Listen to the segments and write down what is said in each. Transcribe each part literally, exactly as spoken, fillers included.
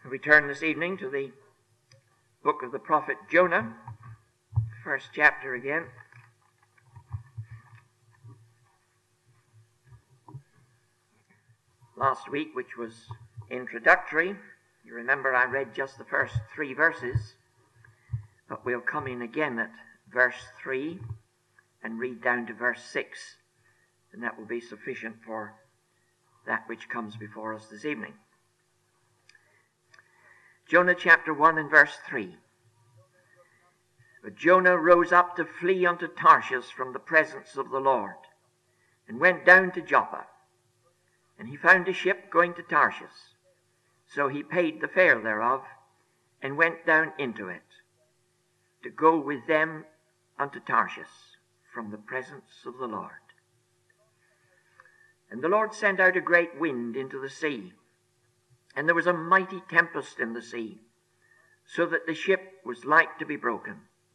We turn this evening to the book of the prophet Jonah, first chapter again. Last week, which was introductory, you remember I read just the first three verses, but we'll come in again at verse three and read down to verse six, and that will be sufficient for that which comes before us this evening. Jonah chapter one and verse three. But Jonah rose up to flee unto Tarshish from the presence of the Lord, and went down to Joppa. And he found a ship going to Tarshish. So he paid the fare thereof, and went down into it, to go with them unto Tarshish from the presence of the Lord. And the Lord sent out a great wind into the sea, and there was a mighty tempest in the sea, so that the ship was like to be broken.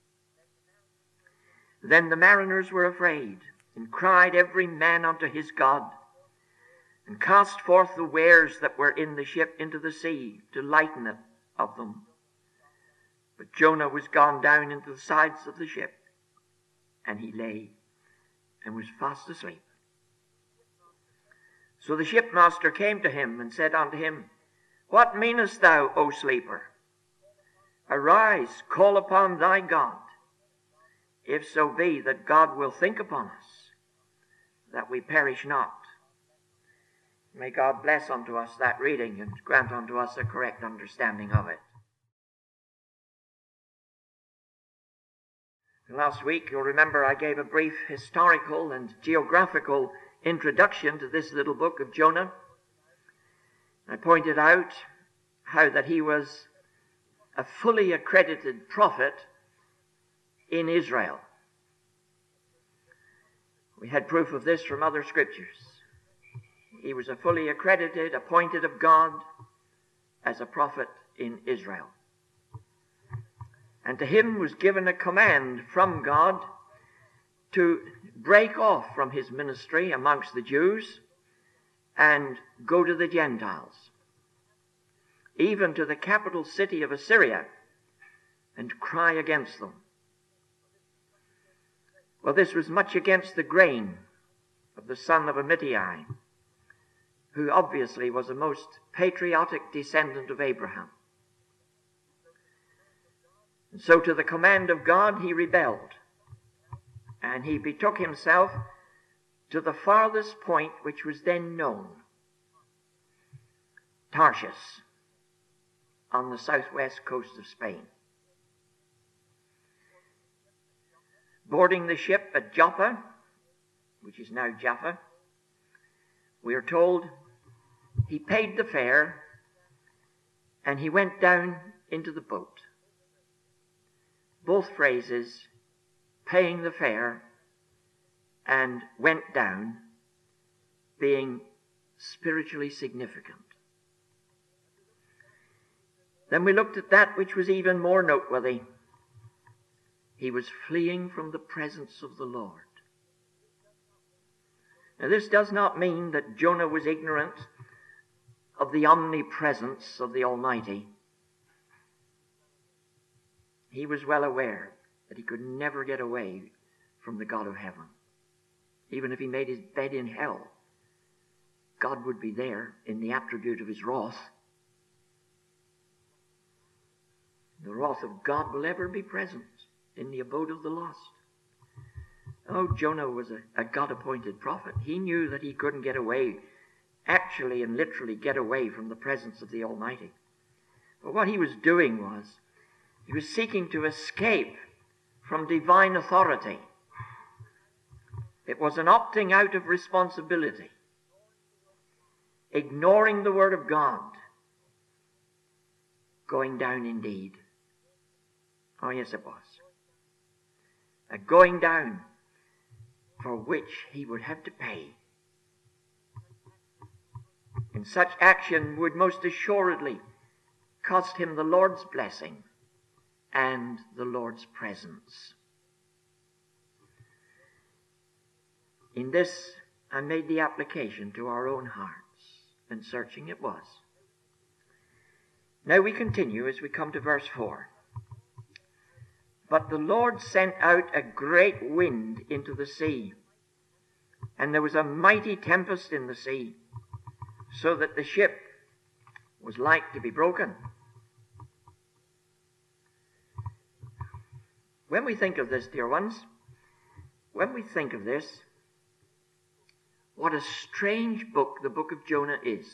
Then the mariners were afraid, and cried every man unto his God, and cast forth the wares that were in the ship into the sea, to lighten it of them. But Jonah was gone down into the sides of the ship, and he lay, and was fast asleep. So the shipmaster came to him, and said unto him, What meanest thou, O sleeper? Arise, call upon thy God, if so be that God will think upon us, that we perish not. May God bless unto us that reading, and grant unto us a correct understanding of it. Last week, you'll remember I gave a brief historical and geographical introduction to this little book of Jonah. I pointed out how that he was a fully accredited prophet in Israel. We had proof of this from other scriptures. He was a fully accredited, appointed of God as a prophet in Israel. And to him was given a command from God to break off from his ministry amongst the Jews and go to the Gentiles, even to the capital city of Assyria, and cry against them. Well, this was much against the grain of the son of Amittai, who obviously was a most patriotic descendant of Abraham. And so to the command of God he rebelled, and he betook himself to the farthest point which was then known, Tarshish, on the southwest coast of Spain. Boarding the ship at Joppa, which is now Jaffa, we are told he paid the fare and he went down into the boat. Both phrases, paying the fare and went down, being spiritually significant. Then we looked at that which was even more noteworthy. He was fleeing from the presence of the Lord. Now, this does not mean that Jonah was ignorant of the omnipresence of the Almighty. He was well aware that he could never get away from the God of heaven. Even if he made his bed in hell, God would be there in the attribute of his wrath. The wrath of God will ever be present in the abode of the lost. Oh, Jonah was a, a God-appointed prophet. He knew that he couldn't get away, actually and literally get away from the presence of the Almighty. But what he was doing was, he was seeking to escape from divine authority. It was an opting out of responsibility, ignoring the word of God, going down indeed. Oh, yes, it was. A going down for which he would have to pay. And such action would most assuredly cost him the Lord's blessing and the Lord's presence. In this, I made the application to our own hearts, and searching it was. Now we continue as we come to verse four. But the Lord sent out a great wind into the sea, and there was a mighty tempest in the sea, so that the ship was like to be broken. When we think of this, dear ones, when we think of this, what a strange book the book of Jonah is.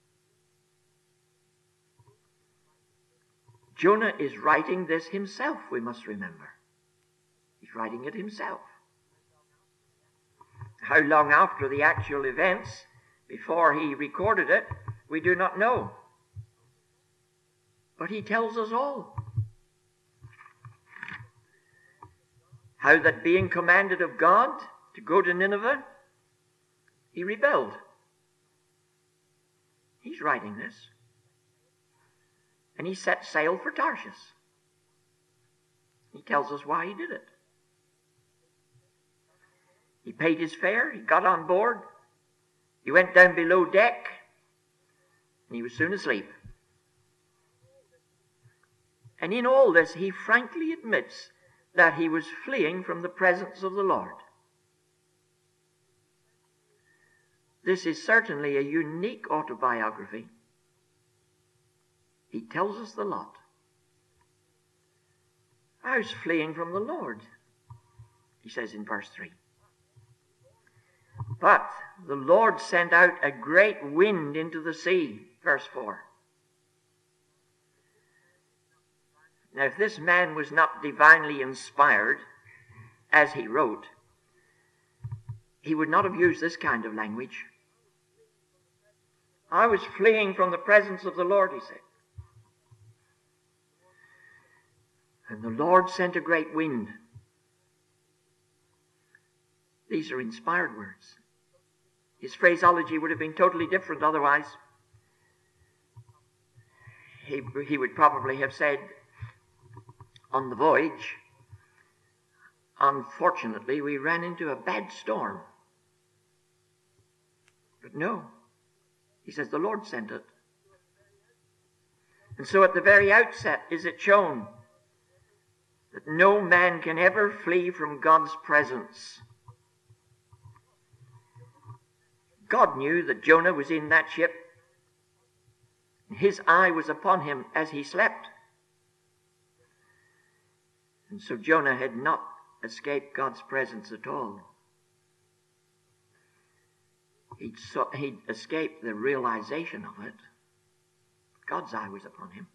Jonah is writing this himself, we must remember. He's writing it himself. How long after the actual events, before he recorded it, we do not know. But he tells us all. How that being commanded of God to go to Nineveh, he rebelled. He's writing this. And he set sail for Tarshish. He tells us why he did it. He paid his fare, he got on board, he went down below deck, and he was soon asleep. And in all this, he frankly admits that he was fleeing from the presence of the Lord. This is certainly a unique autobiography. He tells us the lot. I was fleeing from the Lord, he says in verse three. But the Lord sent out a great wind into the sea, verse four. Now, if this man was not divinely inspired, as he wrote, he would not have used this kind of language. I was fleeing from the presence of the Lord, he said. And the Lord sent a great wind. These are inspired words. His phraseology would have been totally different otherwise. He, he would probably have said, on the voyage, unfortunately, we ran into a bad storm. But no, he says the Lord sent it. And so at the very outset is it shown that no man can ever flee from God's presence. God knew that Jonah was in that ship. His eye was upon him as he slept. And so Jonah had not escaped God's presence at all. He'd, so, he'd escaped the realization of it. God's eye was upon him.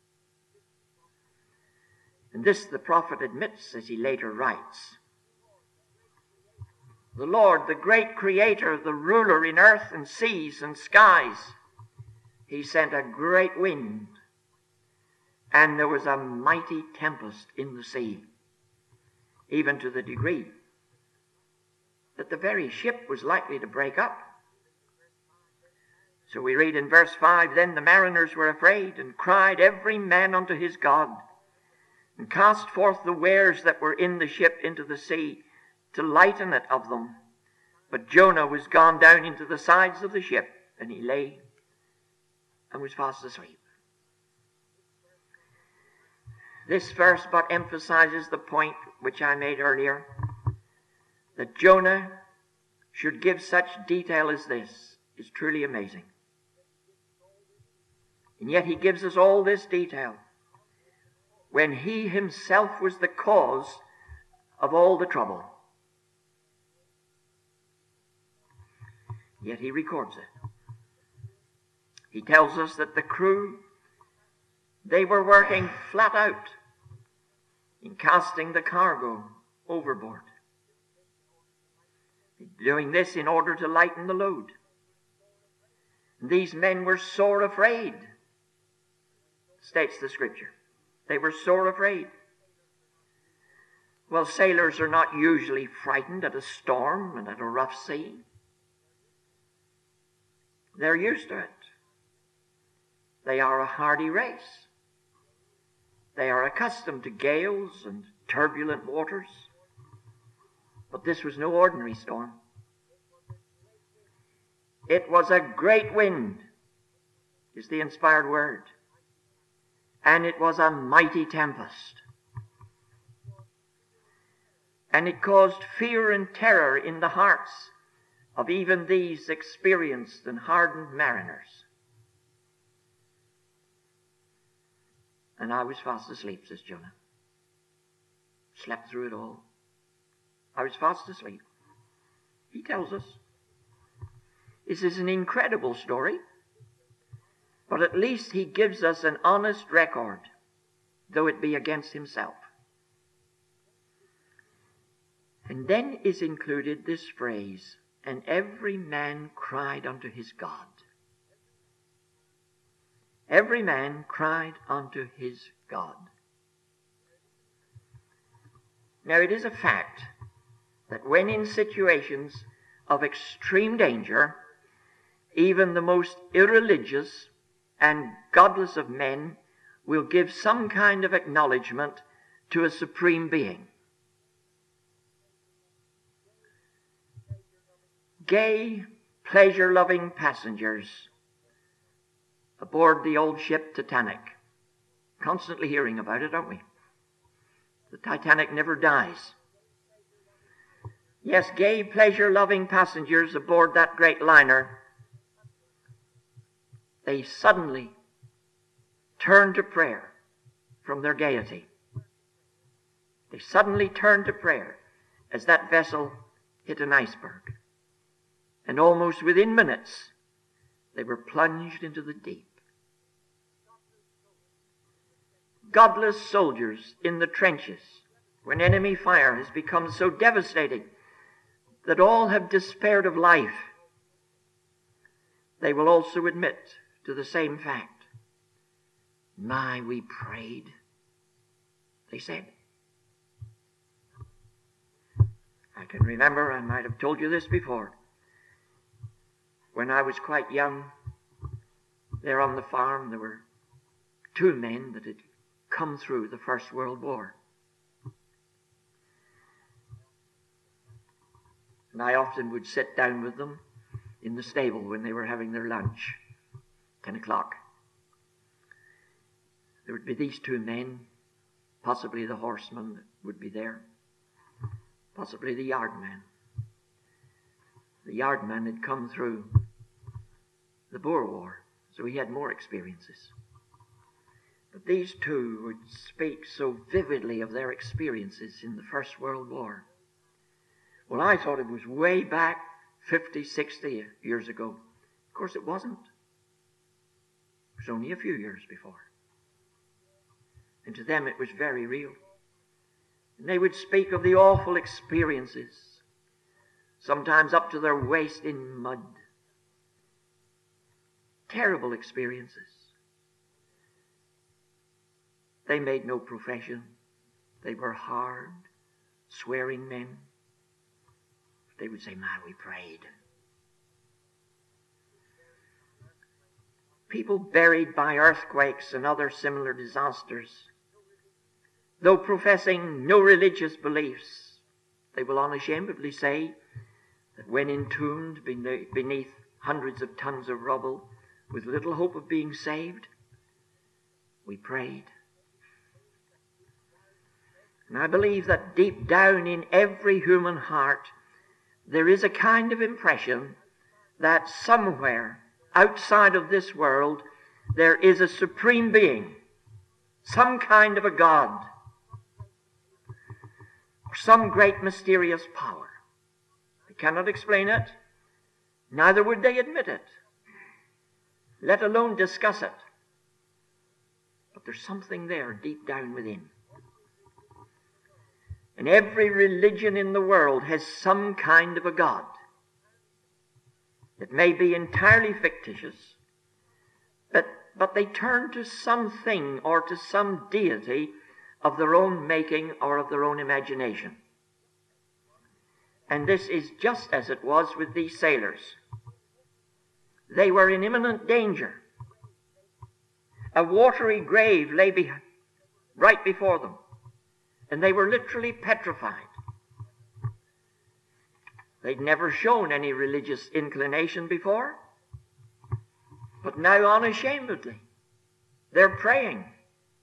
And this the prophet admits as he later writes. The Lord, the great creator, the ruler in earth and seas and skies, he sent a great wind, and there was a mighty tempest in the sea, even to the degree that the very ship was likely to break up. So we read in verse five, Then the mariners were afraid, and cried every man unto his God, and cast forth the wares that were in the ship into the sea, to lighten it of them. But Jonah was gone down into the sides of the ship, and he lay and was fast asleep. This verse but emphasizes the point which I made earlier, that Jonah should give such detail as this is truly amazing. And yet he gives us all this detail when he himself was the cause of all the trouble. Yet he records it. He tells us that the crew, they were working flat out in casting the cargo overboard. Doing this in order to lighten the load. And these men were sore afraid, states the scripture. They were sore afraid. Well, sailors are not usually frightened at a storm and at a rough sea. They're used to it. They are a hardy race. They are accustomed to gales and turbulent waters. But this was no ordinary storm. It was a great wind, is the inspired word. and it was a mighty tempest. And it caused fear and terror in the hearts of even these experienced and hardened mariners. And I was fast asleep, says Jonah. Slept through it all. I was fast asleep. He tells us. This is an incredible story, but at least he gives us an honest record, though it be against himself. And then is included this phrase, and every man cried unto his God. Every man cried unto his God. Now it is a fact that when in situations of extreme danger, even the most irreligious and godless of men will give some kind of acknowledgement to a supreme being. Gay, pleasure-loving passengers aboard the old ship Titanic. Constantly hearing about it, aren't we? The Titanic never dies. Yes, gay, pleasure-loving passengers aboard that great liner, they suddenly turn to prayer from their gaiety. They suddenly turn to prayer as that vessel hit an iceberg. And almost within minutes, they were plunged into the deep. Godless soldiers in the trenches, when enemy fire has become so devastating that all have despaired of life, they will also admit to the same fact. My, we prayed, they said. I can remember, I might have told you this before, when I was quite young, there on the farm, there were two men that had come through the First World War. And I often would sit down with them in the stable when they were having their lunch, ten o'clock. There would be these two men, possibly the horseman that would be there, possibly the yardman. The yardman had come through the Boer War, so he had more experiences. But these two would speak so vividly of their experiences in the First World War. Well, I thought it was way back fifty, sixty years ago. Of course it wasn't. It was only a few years before. And to them it was very real. And they would speak of the awful experiences, sometimes up to their waist in mud. Terrible experiences. They made no profession. They were hard, swearing men. They would say, "Man, we prayed." People buried by earthquakes and other similar disasters, though professing no religious beliefs, they will unashamedly say that when entombed beneath hundreds of tons of rubble with little hope of being saved, we prayed. And I believe that deep down in every human heart there is a kind of impression that somewhere outside of this world there is a supreme being, some kind of a God, or some great mysterious power. They cannot explain it, neither would they admit it, let alone discuss it. But there's something there deep down within. And every religion in the world has some kind of a God. It may be entirely fictitious, but, but they turn to something or to some deity of their own making or of their own imagination. And this is just as it was with these sailors. They were in imminent danger. A watery grave lay be- right before them, and they were literally petrified. They'd never shown any religious inclination before, but now unashamedly they're praying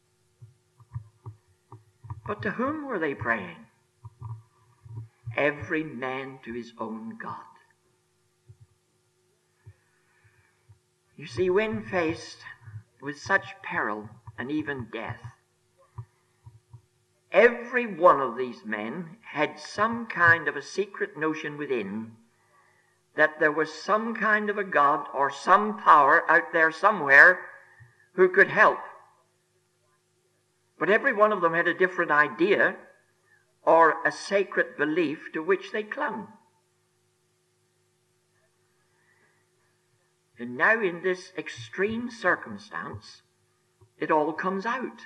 But to whom were they praying? Every man to his own God. You see, when faced with such peril and even death, every one of these men had some kind of a secret notion within that there was some kind of a God or some power out there somewhere who could help. But every one of them had a different idea or a sacred belief to which they clung. And now in this extreme circumstance, it all comes out.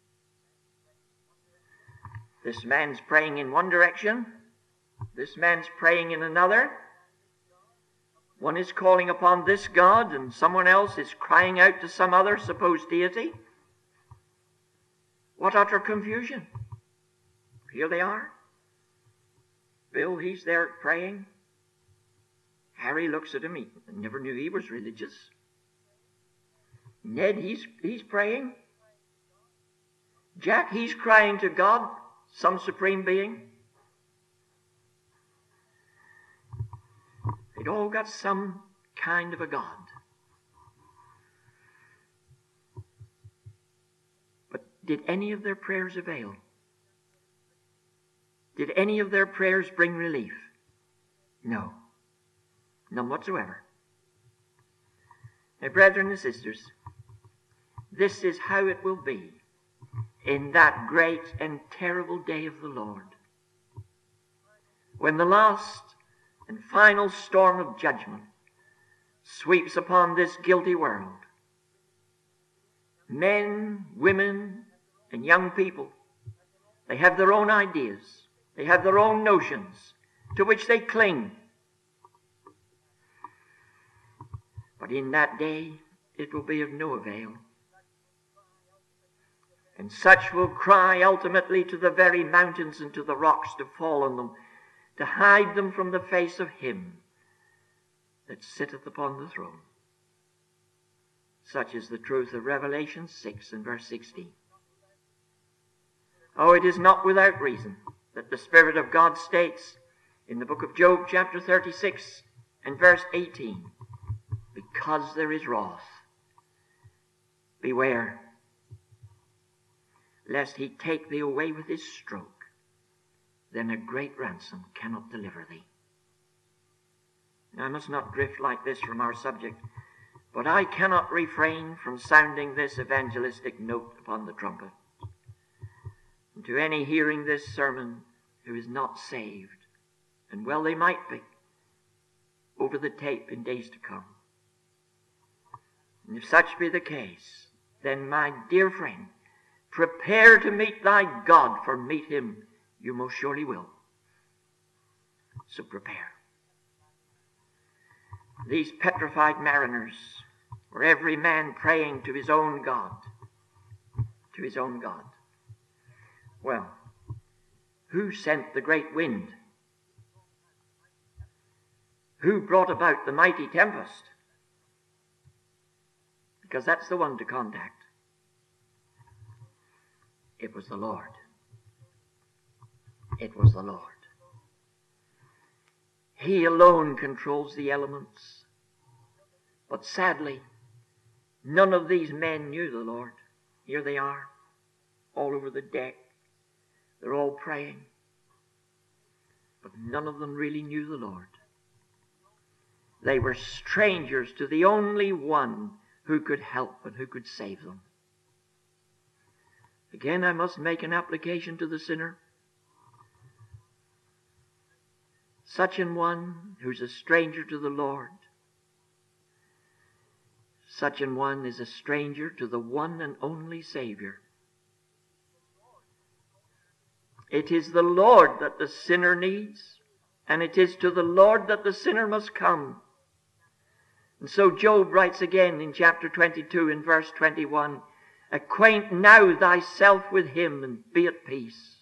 This man's praying in one direction. This man's praying in another. One is calling upon this God, and someone else is crying out to some other supposed deity. What utter confusion. Here they are. Bill, he's there praying. Harry looks at him. He never knew he was religious. Ned, he's, he's praying. Jack, he's crying to God, some supreme being. They'd all got some kind of a God. But did any of their prayers avail? Did any of their prayers bring relief? No. None whatsoever. Now, brethren and sisters, this is how it will be in that great and terrible day of the Lord, when the last and final storm of judgment sweeps upon this guilty world. Men, women, and young people, they have their own ideas. They have their own notions to which they cling. But in that day, it will be of no avail. And such will cry ultimately to the very mountains and to the rocks to fall on them, to hide them from the face of him that sitteth upon the throne. Such is the truth of Revelation six and verse sixteen. Oh, it is not without reason that the Spirit of God states in the book of Job chapter thirty-six and verse eighteen, because there is wrath, beware, lest he take thee away with his stroke, then a great ransom cannot deliver thee. Now, I must not drift like this from our subject, but I cannot refrain from sounding this evangelistic note upon the trumpet. And to any hearing this sermon who is not saved, and well they might be, over the tape in days to come. And if such be the case, then my dear friend, prepare to meet thy God, for meet him you most surely will. So prepare. These petrified mariners were every man praying to his own God. To his own God. Well, who sent the great wind? Who brought about the mighty tempest? Because that's the one to contact. It was the Lord. It was the Lord. He alone controls the elements. But sadly, none of these men knew the Lord. Here they are, all over the deck. They're all praying. But none of them really knew the Lord. They were strangers to the only one who could help and who could save them. Again, I must make an application to the sinner. Such an one who's a stranger to the Lord, such an one is a stranger to the one and only Savior. It is the Lord that the sinner needs, and it is to the Lord that the sinner must come. And so Job writes again in chapter twenty-two in verse twenty-one, acquaint now thyself with him and be at peace.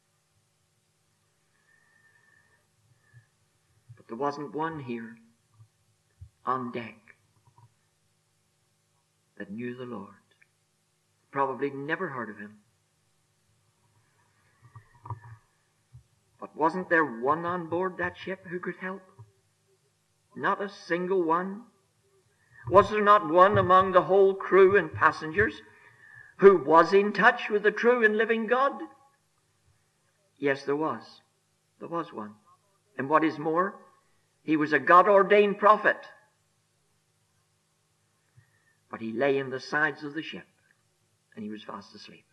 But there wasn't one here on deck that knew the Lord. Probably never heard of him. But wasn't there one on board that ship who could help? Not a single one. Was there not one among the whole crew and passengers who was in touch with the true and living God? Yes, there was. There was one. And what is more, he was a God-ordained prophet. But he lay in the sides of the ship, and he was fast asleep.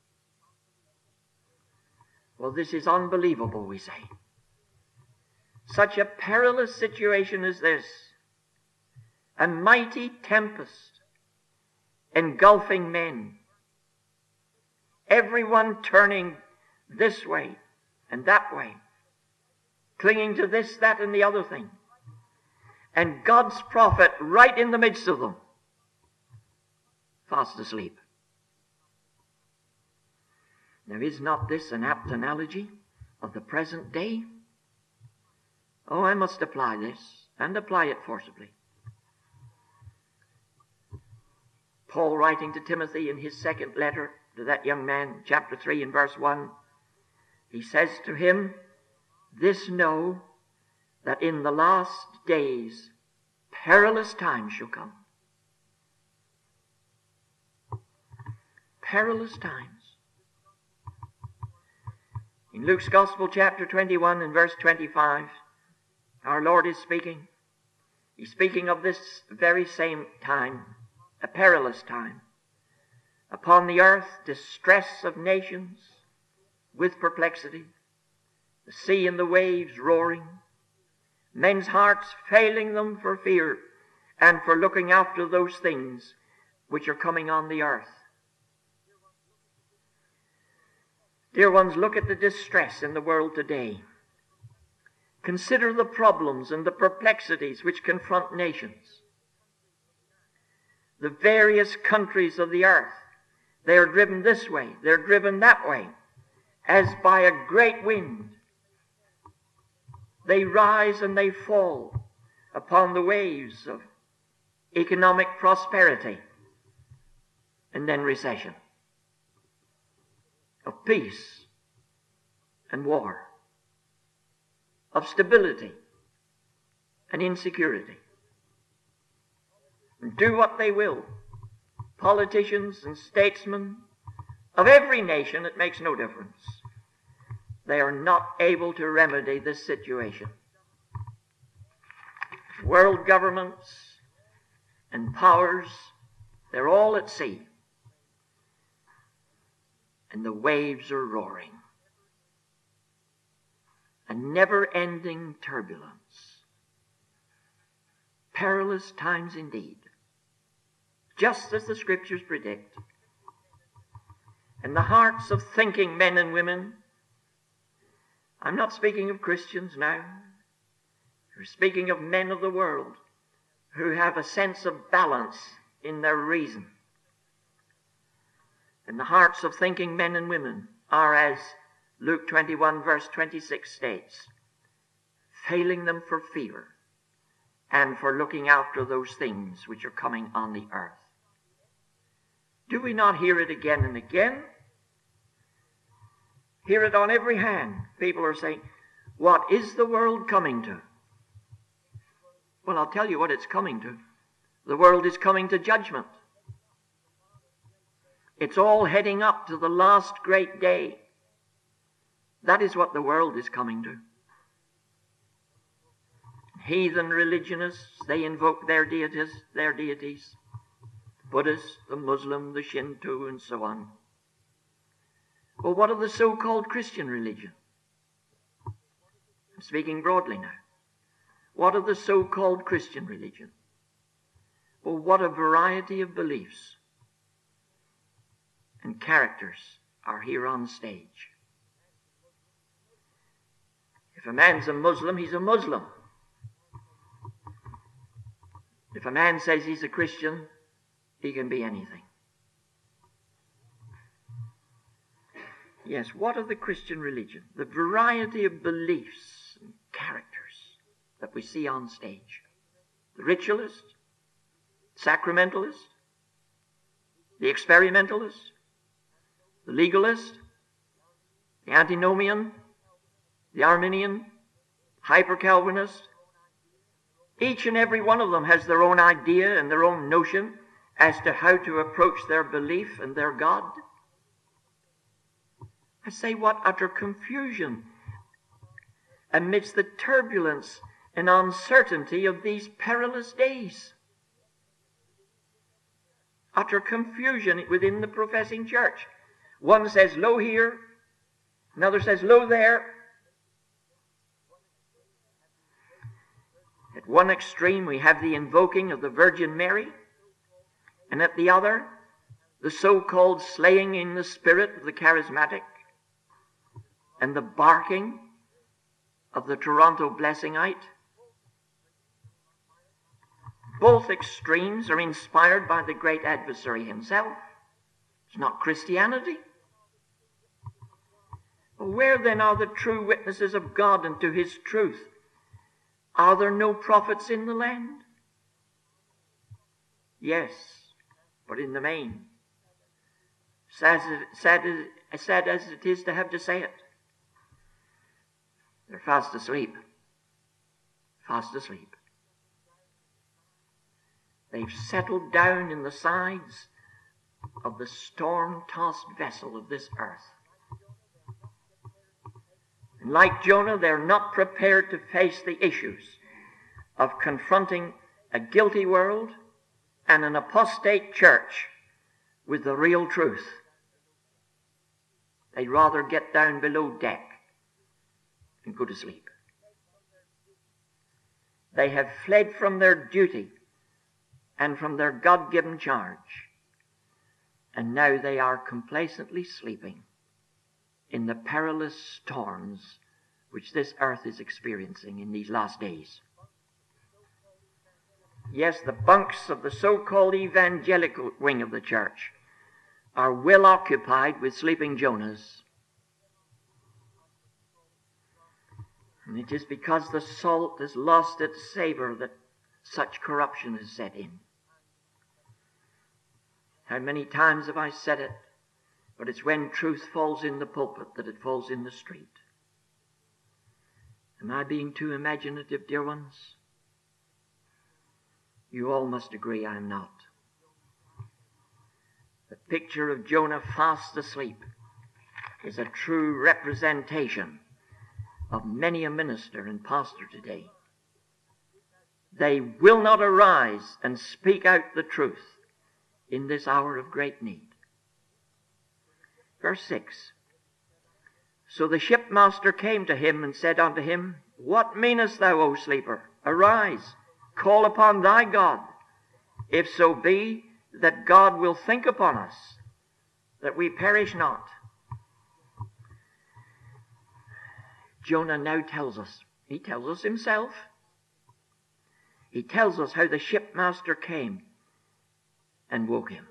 Well, this is unbelievable, we say. Such a perilous situation as this, a mighty tempest engulfing men, everyone turning this way and that way, clinging to this, that, and the other thing, and God's prophet right in the midst of them, fast asleep. Now, is not this an apt analogy of the present day? Oh, I must apply this, and apply it forcibly. Paul, writing to Timothy in his second letter to that young man, chapter three and verse one, he says to him, "This know, that in the last days perilous times shall come." Perilous times. In Luke's Gospel, chapter twenty-one and verse twenty-five, our Lord is speaking. He's speaking of this very same time, a perilous time. Upon the earth, distress of nations with perplexity, the sea and the waves roaring, men's hearts failing them for fear and for looking after those things which are coming on the earth. Dear ones, look at the distress in the world today. Consider the problems and the perplexities which confront nations. The various countries of the earth, they are driven this way, they're driven that way, as by a great wind. They rise and they fall upon the waves of economic prosperity and then recession, of peace and war, of stability and insecurity. And do what they will, politicians and statesmen of every nation, it makes no difference. They are not able to remedy this situation. World governments and powers, they're all at sea. And the waves are roaring. A never-ending turbulence. Perilous times indeed. Just as the Scriptures predict. And the hearts of thinking men and women, I'm not speaking of Christians now. We're speaking of men of the world who have a sense of balance in their reason. And the hearts of thinking men and women are, as Luke twenty-one verse twenty-six states, failing them for fear and for looking after those things which are coming on the earth. Do we not hear it again and again? Hear it on every hand. People are saying, what is the world coming to? Well, I'll tell you what it's coming to. The world is coming to judgment. It's all heading up to the last great day. That is what the world is coming to. Heathen religionists, they invoke their deities, their deities. Buddhists, the Muslim, the Shinto, and so on. Well, what of the so-called Christian religion? I'm speaking broadly now. What of the so-called Christian religion? Well, what a variety of beliefs and characters are here on stage. If a man's a Muslim, he's a Muslim. If a man says he's a Christian, he can be anything. Yes, what of the Christian religion? The variety of beliefs and characters that we see on stage. The ritualist, sacramentalist, the experimentalist, the legalist, the antinomian, the Arminian, Hyper-Calvinist. Each and every one of them has their own idea and their own notion as to how to approach their belief and their God. I say, what utter confusion amidst the turbulence and uncertainty of these perilous days. Utter confusion within the professing church. One says, lo here, another says, lo there. At one extreme we have the invoking of the Virgin Mary, and at the other, the so-called slaying in the spirit of the charismatic, and the barking of the Toronto blessingite. Both extremes are inspired by the great adversary himself. It's not Christianity. Where then are the true witnesses of God and to his truth? Are there no prophets in the land? Yes, but in the main, sad, sad, sad as it is to have to say it, they're fast asleep. Fast asleep. They've settled down in the sides of the storm-tossed vessel of this earth. And like Jonah, they're not prepared to face the issues of confronting a guilty world and an apostate church with the real truth. They'd rather get down below deck and go to sleep. They have fled from their duty and from their God-given charge, and now they are complacently sleeping in the perilous storms which this earth is experiencing in these last days. Yes, the bunks of the so-called evangelical wing of the church are well occupied with sleeping Jonahs. And it is because the salt has lost its savor that such corruption is set in. How many times have I said it? But it's when truth falls in the pulpit that it falls in the street. Am I being too imaginative, dear ones? You all must agree I am not. The picture of Jonah fast asleep is a true representation of many a minister and pastor today. They will not arise and speak out the truth in this hour of great need. Verse six. So the shipmaster came to him and said unto him, What meanest thou, O sleeper? Arise, call upon thy God, if so be that God will think upon us, that we perish not. Jonah now tells us, he tells us himself, he tells us how the shipmaster came and woke him,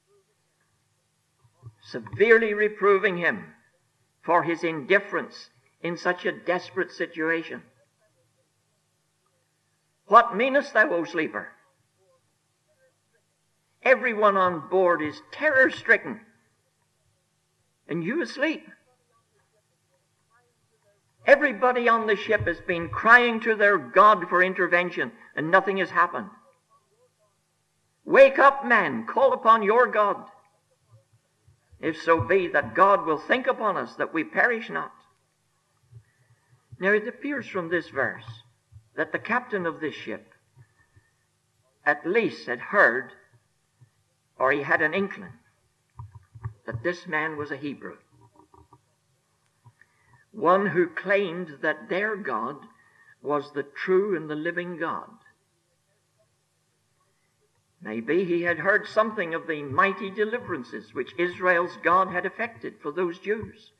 severely reproving him for his indifference in such a desperate situation. What meanest thou, O sleeper? Everyone on board is terror-stricken, and you asleep. Everybody on the ship has been crying to their God for intervention, and nothing has happened. Wake up, man, call upon your God, if so be that God will think upon us, that we perish not. Now it appears from this verse that the captain of this ship at least had heard, or he had an inkling, that this man was a Hebrew. One who claimed that their God was the true and the living God. Maybe he had heard something of the mighty deliverances which Israel's God had effected for those Jews.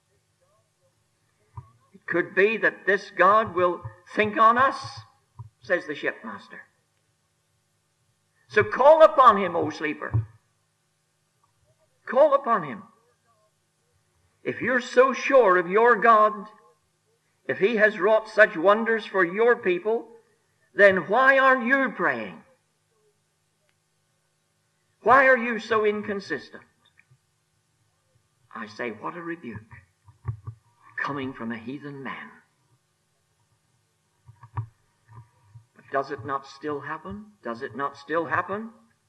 It could be that this God will think on us, says the shipmaster. So call upon him, O sleeper. Call upon him. If you're so sure of your God, if he has wrought such wonders for your people, then why aren't you praying? Why are you so inconsistent? I say, what a rebuke. coming from a heathen man. But does it not still happen? Does it not still happen?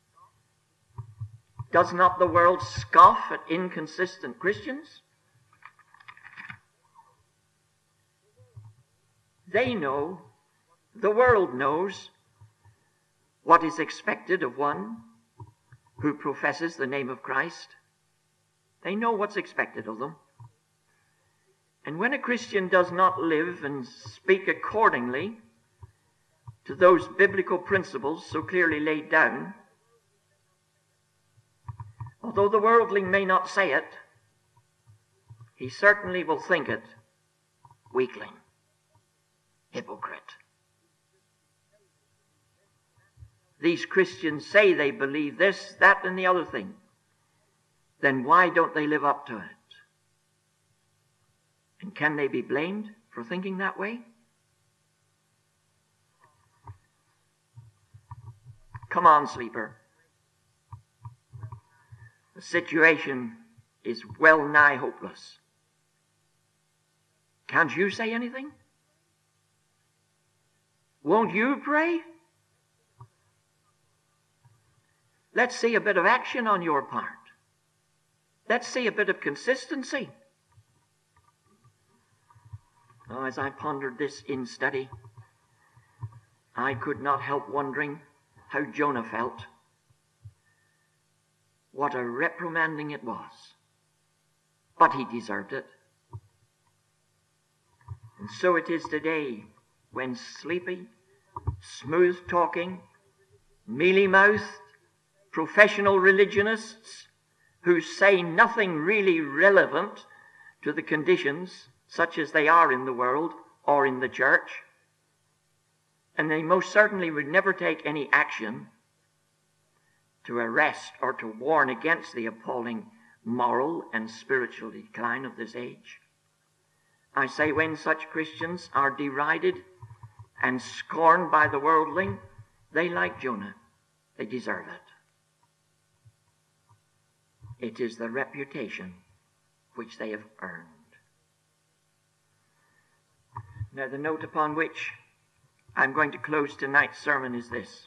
Does not the world scoff at inconsistent Christians? They know, the world knows, what is expected of one who professes the name of Christ. They know what's expected of them. And when a Christian does not live and speak accordingly to those biblical principles so clearly laid down, although the worldling may not say it, he certainly will think it. Weakling. Hypocrite. These Christians say they believe this, that, and the other thing. Then why don't they live up to it? And can they be blamed for thinking that way? Come on, sleeper. The situation is well nigh hopeless. Can't you say anything? Won't you pray? Let's see a bit of action on your part. Let's see a bit of consistency. Now, as I pondered this in study, I could not help wondering how Jonah felt. What a reprimanding it was. But he deserved it. And so it is today, when sleepy, smooth-talking, mealy-mouthed, professional religionists who say nothing really relevant to the conditions such as they are in the world or in the church, and they most certainly would never take any action to arrest or to warn against the appalling moral and spiritual decline of this age. I say, when such Christians are derided and scorned by the worldling, they, like Jonah, they deserve it. It is the reputation which they have earned. Now, the note upon which I'm going to close tonight's sermon is this.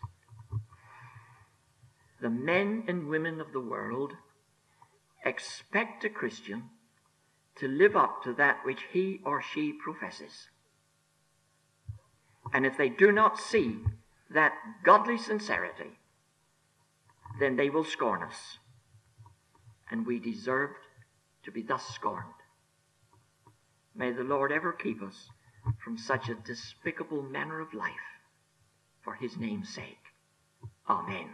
The men and women of the world expect a Christian to live up to that which he or she professes. And if they do not see that godly sincerity, then they will scorn us. And we deserved to be thus scorned. May the Lord ever keep us from such a despicable manner of life, for his name's sake. Amen.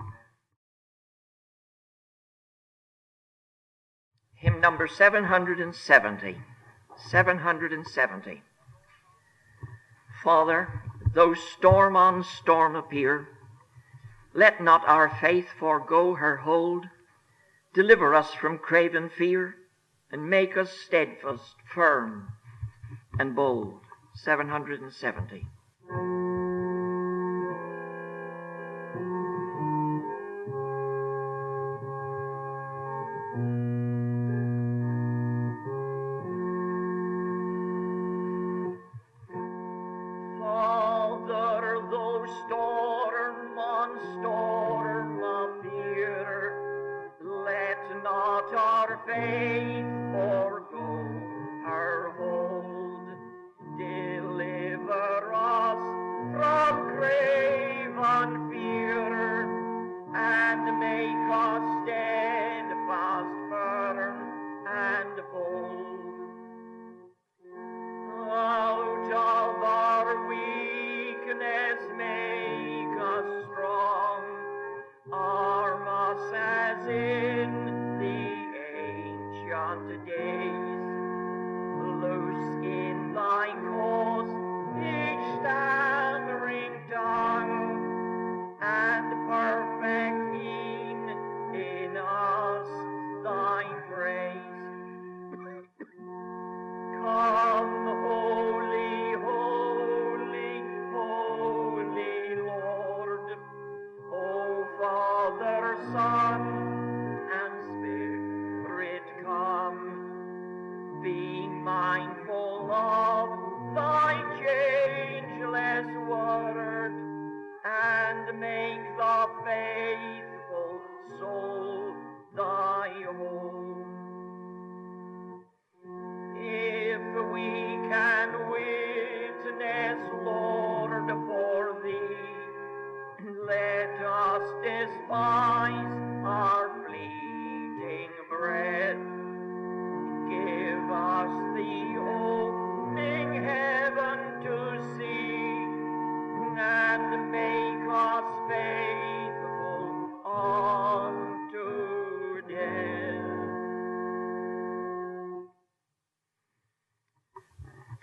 Hymn number seven hundred seventy. seven hundred seventy. Father, though storm on storm appear, let not our faith forego her hold. Deliver us from craven fear, and make us steadfast, firm, and bold. seven hundred seventy. Father, though storm on storm appear, let not our faith forego her hold. Deliver us from craven fear, and make us steadfast, firm, and bold. Out of our weakness make us strong, arm us as in the ancient days.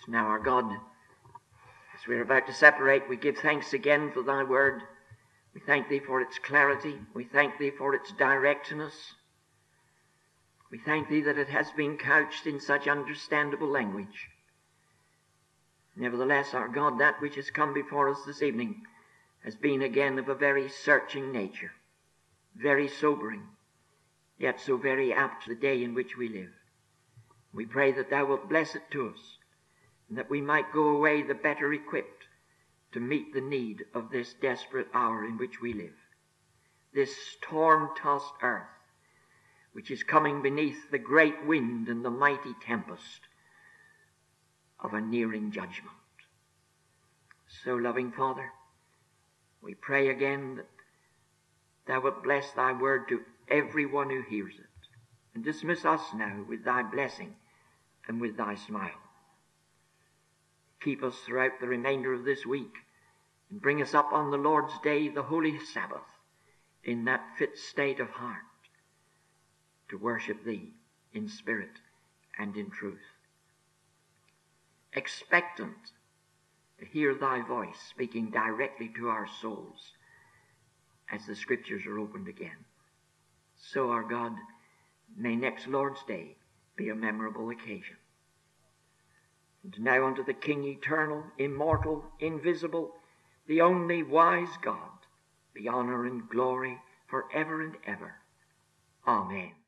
Now, our God, as we are about to separate, we give thanks again for thy word. We thank thee for its clarity. We thank thee for its directness. We thank thee that it has been couched in such understandable language. Nevertheless, our God, that which has come before us this evening has been again of a very searching nature, very sobering, yet so very apt to the day in which we live. We pray that thou wilt bless it to us, and that we might go away the better equipped to meet the need of this desperate hour in which we live, this storm-tossed earth, which is coming beneath the great wind and the mighty tempest of a nearing judgment. So, loving Father, we pray again that thou wilt bless thy word to every one who hears it, and dismiss us now with thy blessing and with thy smile. Keep us throughout the remainder of this week, and bring us up on the Lord's day, the holy Sabbath, in that fit state of heart to worship thee in spirit and in truth, expectant to hear thy voice speaking directly to our souls as the scriptures are opened again. So, our God, may next Lord's Day be a memorable occasion. And now unto the King eternal, immortal, invisible, the only wise God, be honor and glory for ever and ever. Amen.